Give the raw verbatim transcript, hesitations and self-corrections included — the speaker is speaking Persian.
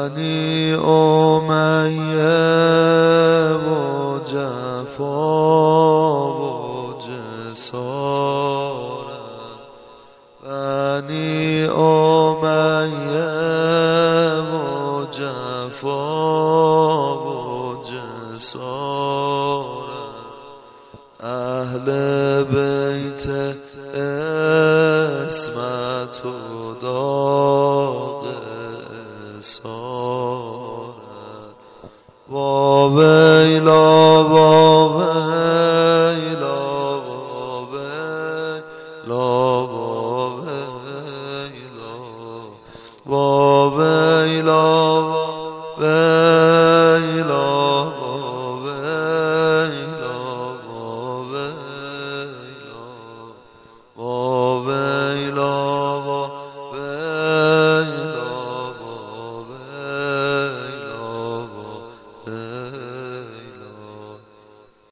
بنی امیه و جفا و جسارت، بنی امیه و جفا و جسارت، اهل بیت اسمت و داغ اسارت، وا ویلا وا ویلا وا ویلا وا ویلا وا ویلا